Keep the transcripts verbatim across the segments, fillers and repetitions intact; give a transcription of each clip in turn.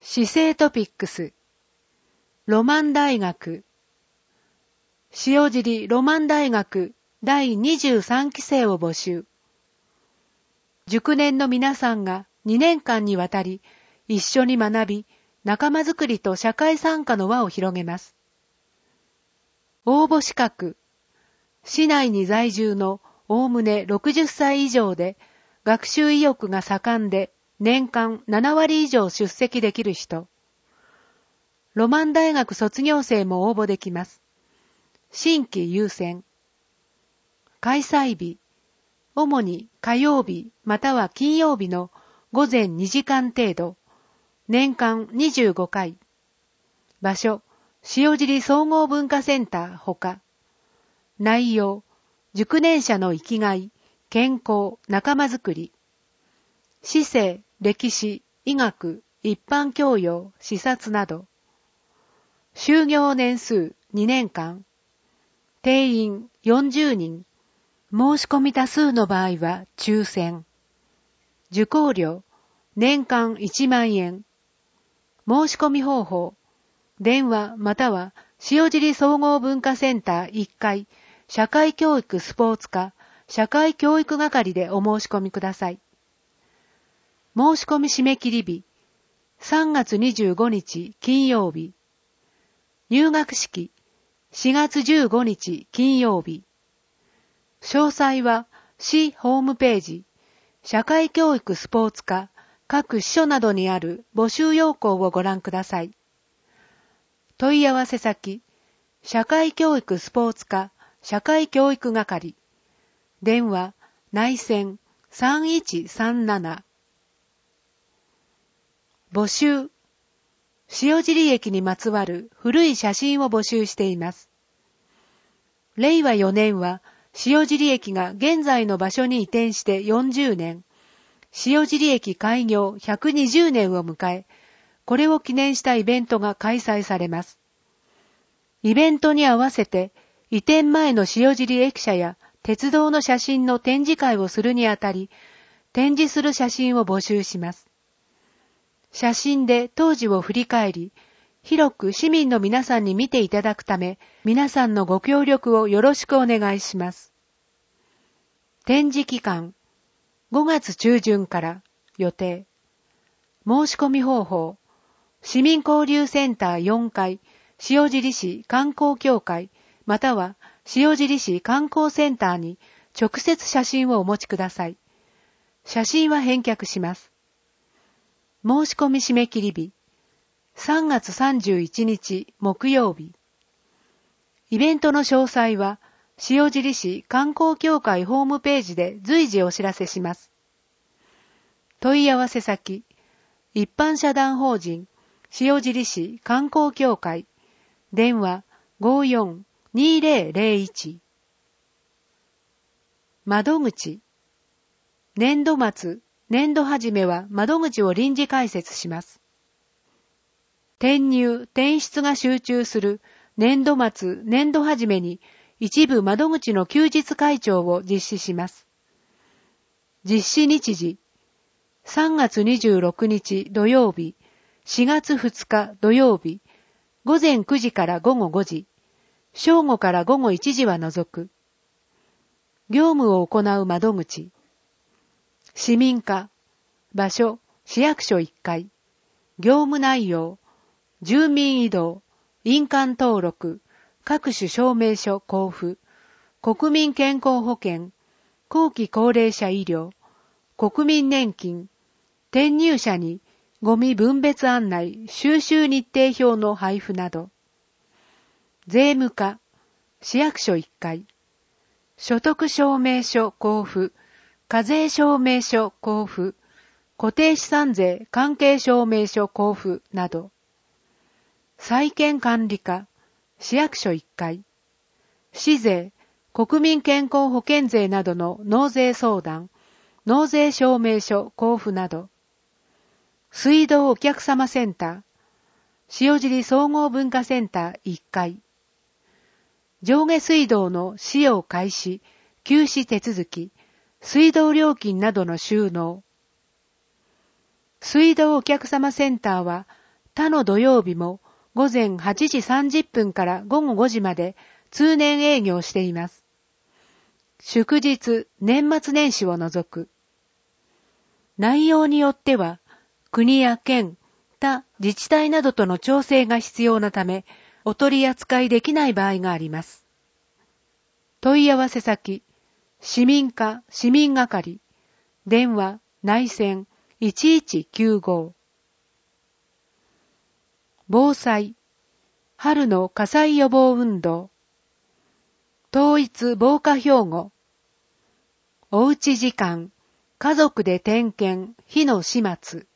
市政トピックス、ロマン大学、塩尻ロマン大学だいにじゅうさんき生を募集。熟年の皆さんがにねんかんにわたり一緒に学び、仲間づくりと社会参加の輪を広げます。応募資格、市内に在住のおおむねろくじゅっさい以上で、学習意欲が盛んで年間ななわり以上出席できる人。ロマン大学卒業生も応募できます。新規優先。開催日、主に火曜日または金曜日のごぜんにじかん程度、年間にじゅうごかい。場所、塩尻総合文化センターほか。内容、熟年者の生きがい、健康、仲間づくり。市政、歴史、医学、一般教養、視察など。就業年数にねんかん。定員よんじゅうにん。申し込み多数の場合は抽選。受講料、年間いちまんえん。申し込み方法、電話または塩尻総合文化センターいっかい、社会教育スポーツ課、社会教育係でお申し込みください。申し込み締め切り日、さんがつにじゅうごにち金曜日。入学式、しがつじゅうごにち金曜日。詳細は市ホームページ、社会教育スポーツ課、各支所などにある募集要項をご覧ください。問い合わせ先、社会教育スポーツ課、社会教育係。電話、内線さんいちさんなな。募集、塩尻駅にまつわる古い写真を募集しています。れいわよねんは、塩尻駅が現在の場所に移転してよんじゅうねん、塩尻駅開業ひゃくにじゅうねんを迎え、これを記念したイベントが開催されます。イベントに合わせて、移転前の塩尻駅舎や鉄道の写真の展示会をするにあたり、展示する写真を募集します。写真で当時を振り返り、広く市民の皆さんに見ていただくため、皆さんのご協力をよろしくお願いします。展示期間、ごがつちゅうじゅんから予定。申し込み方法、市民交流センターよんかい、塩尻市観光協会、または塩尻市観光センターに直接写真をお持ちください。写真は返却します。申し込み締め切り日、さんがつさんじゅういちにち木曜日。イベントの詳細は、塩尻市観光協会ホームページで随時お知らせします。問い合わせ先、一般社団法人、塩尻市観光協会、電話 ごーよんにーぜろぜろいち。窓口、年度末、年度始めは窓口を臨時開設します。転入・転出が集中する年度末・年度始めに一部窓口の休日開庁を実施します。実施日時、さんがつにじゅうろくにち土曜日、しがつふつか土曜日、ごぜんくじからごごごじ、正午からごごいちじは除く。業務を行う窓口、市民課、場所、市役所いっかい、業務内容、住民移動、印鑑登録、各種証明書交付、国民健康保険、後期高齢者医療、国民年金、転入者にゴミ分別案内、収集日程表の配布など、税務課、市役所いっかい、所得証明書交付、課税証明書交付、固定資産税関係証明書交付など、債権管理課、市役所いっかい、市税、国民健康保険税などの納税相談、納税証明書交付など、水道お客様センター、塩尻総合文化センターいっかい、上下水道の使用開始、休止手続き、水道料金などの収納。水道お客様センターは、 他の土曜日も午前はちじさんじゅっぷんから午後ごじまで通年営業しています。祝日、年末年始を除く。内容によっては、国や県、他自治体などとの調整が必要なため、お取り扱いできない場合があります。問い合わせ先、市民課市民係、電話、内線いちいちきゅうご。防災、春の火災予防運動、統一防火標語、おうち時間、家族で点検、火の始末。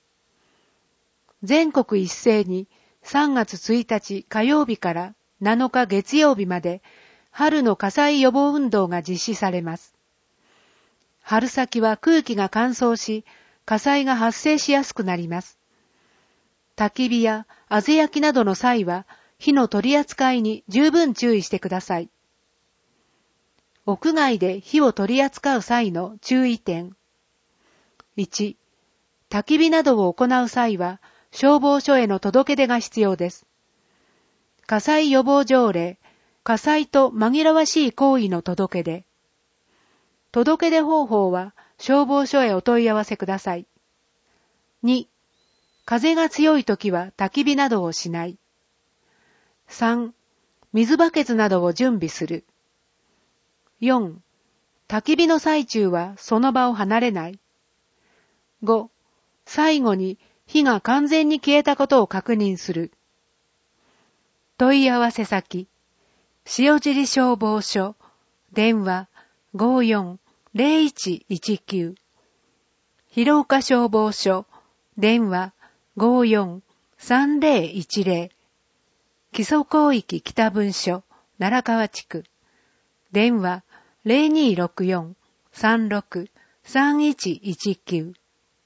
全国一斉にさんがつついたち火曜日からなのか月曜日まで春の火災予防運動が実施されます。春先は空気が乾燥し、火災が発生しやすくなります。焚き火やあぜ焼きなどの際は火の取り扱いに十分注意してください。屋外で火を取り扱う際の注意点。いち、焚き火などを行う際は消防署への届け出が必要です。火災予防条例、火災と紛らわしい行為の届け出。届け出方法は消防署へお問い合わせください。に、風が強いときは焚き火などをしない。さん、水バケツなどを準備する。よん、焚き火の最中はその場を離れない。ご、最後に火が完全に消えたことを確認する。問い合わせ先、塩尻消防署、電話 ごーよんゼロいちいちきゅう、広岡消防署、電話 ごーよんさんゼロいちゼロ、基礎広域北分署、奈良川地区、電話 ゼロにーろくよんさんろくさんいちいちきゅう。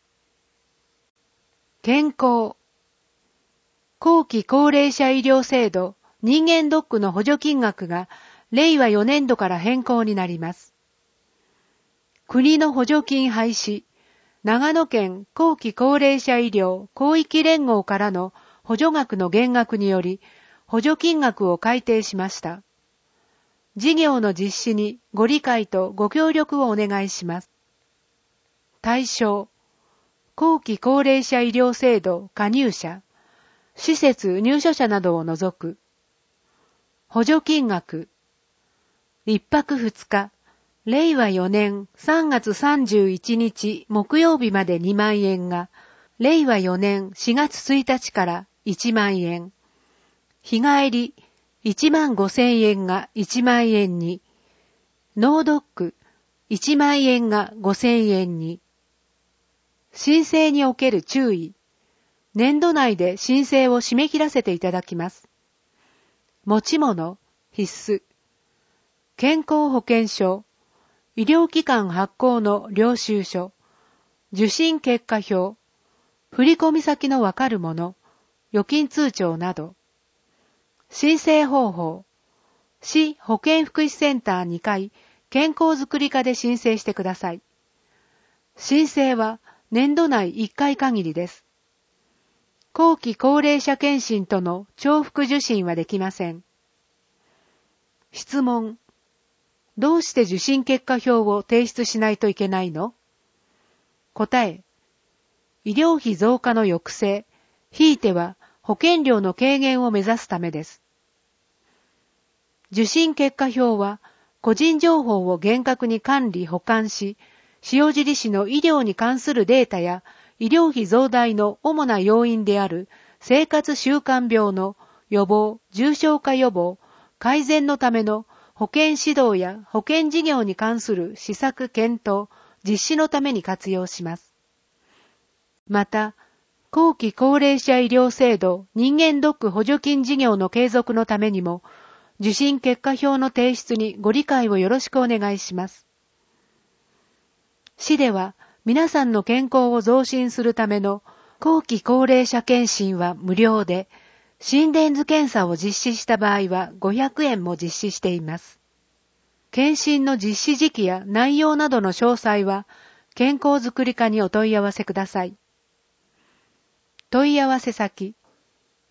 健康。後期高齢者医療制度人間ドックの補助金額がれいわよねんどから変更になります。国の補助金廃止、長野県後期高齢者医療広域連合からの補助額の減額により補助金額を改定しました。事業の実施にご理解とご協力をお願いします。対象、後期高齢者医療制度加入者、施設入所者などを除く。補助金額、一泊二日、れいわよねんさんがつさんじゅういちにち木曜日までにまんえんが、れいわよねんしがつついたちからいちまんえん。日帰りいちまんごせんえんがいちまんえんに、ノードックいちまんえんがごせんえんに。申請における注意。年度内で申請を締め切らせていただきます。持ち物、必須。健康保険証、医療機関発行の領収書、受診結果表、振込先のわかるもの、預金通帳など。申請方法、市保健福祉センターにかい健康づくり課で申請してください。申請は年度内いっかい限りです。後期高齢者健診との重複受診はできません。質問。どうして受診結果表を提出しないといけないの？答え。医療費増加の抑制、ひいては保険料の軽減を目指すためです。受診結果表は個人情報を厳格に管理保管し、塩尻市の医療に関するデータや医療費増大の主な要因である生活習慣病の予防、重症化予防、改善のための保健指導や保健事業に関する施策検討、実施のために活用します。また、後期高齢者医療制度人間ドック補助金事業の継続のためにも、受診結果表の提出にご理解をよろしくお願いします。市では皆さんの健康を増進するための後期高齢者健診は無料で、心電図検査を実施した場合はごひゃくえんも実施しています。検診の実施時期や内容などの詳細は健康づくり課にお問い合わせください。問い合わせ先、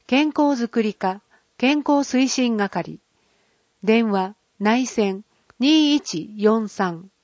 健康づくり課、健康推進係。電話、内線にいちよんさん。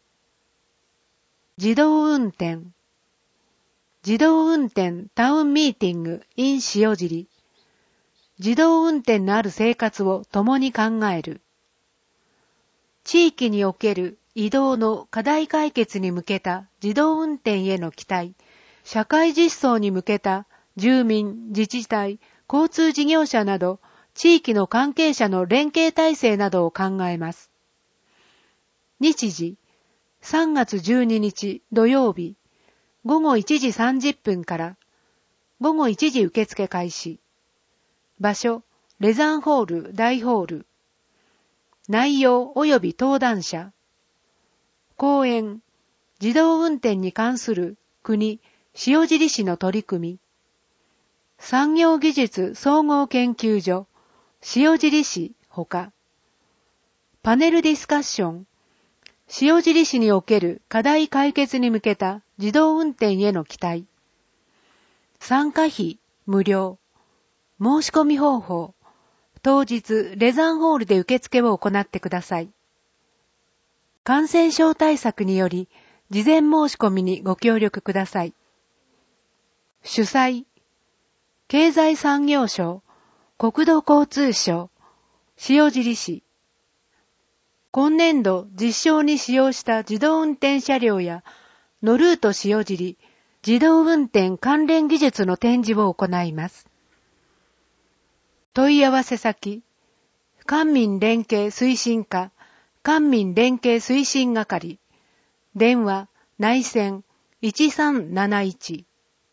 自動運転。自動運転タウンミーティング in 塩尻。自動運転のある生活を共に考える。地域における移動の課題解決に向けた自動運転への期待、社会実装に向けた住民、自治体、交通事業者など地域の関係者の連携体制などを考えます。日時、さんがつじゅうににち土曜日、ごごいちじさんじゅっぷんからごごいちじ受付開始。場所、レザンホール大ホール。内容及び登壇者。講演、自動運転に関する国、塩尻市の取り組み。産業技術総合研究所、塩尻市ほか。パネルディスカッション。塩尻市における課題解決に向けた自動運転への期待。参加費無料。申し込み方法。当日レザンホールで受付を行ってください。感染症対策により事前申し込みにご協力ください。主催、経済産業省、国土交通省、塩尻市。今年度実証に使用した自動運転車両やノルート塩尻自動運転関連技術の展示を行います。問い合わせ先、官民連携推進課、官民連携推進係、電話、内線いちさんなないち。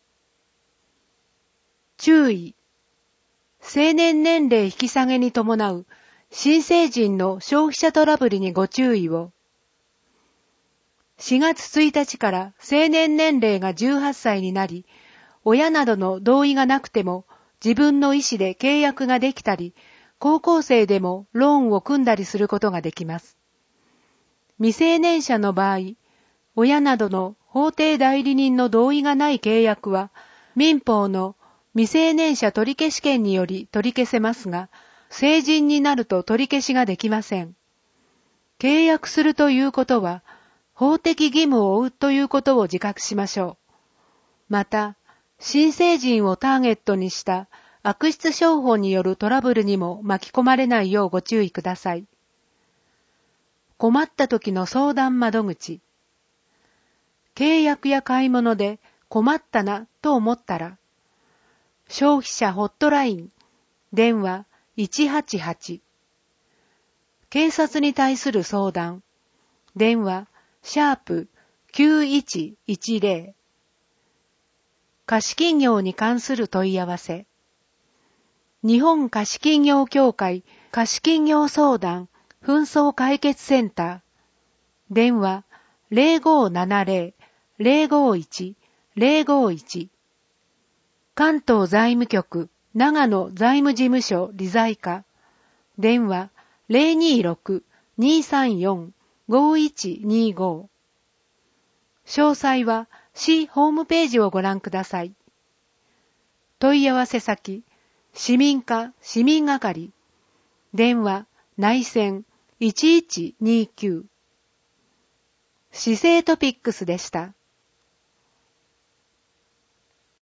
注意、成年年齢引き下げに伴う新成人の消費者トラブルにご注意を。しがつついたちから成年年齢がじゅうはっさいになり、親などの同意がなくても自分の意思で契約ができたり、高校生でもローンを組んだりすることができます。未成年者の場合、親などの法定代理人の同意がない契約は、民法の未成年者取消権により取り消せますが、成人になると取り消しができません。契約するということは、法的義務を負うということを自覚しましょう。また、新成人をターゲットにした悪質商法によるトラブルにも巻き込まれないようご注意ください。困った時の相談窓口。契約や買い物で困ったなと思ったら、消費者ホットライン、電話いちはちはち。警察に対する相談、電話シャープきゅういちいちゼロ。貸金業に関する問い合わせ。日本貸金業協会貸金業相談紛争解決センター。電話ゼロごななゼロ ゼロごいち ゼロごいち。関東財務局長野財務事務所理財課。電話ゼロにろく にさんよん ごいちにご。詳細は市ホームページをご覧ください。問い合わせ先、市民課市民係。電話内線いちいちにきゅう。市政トピックスでした。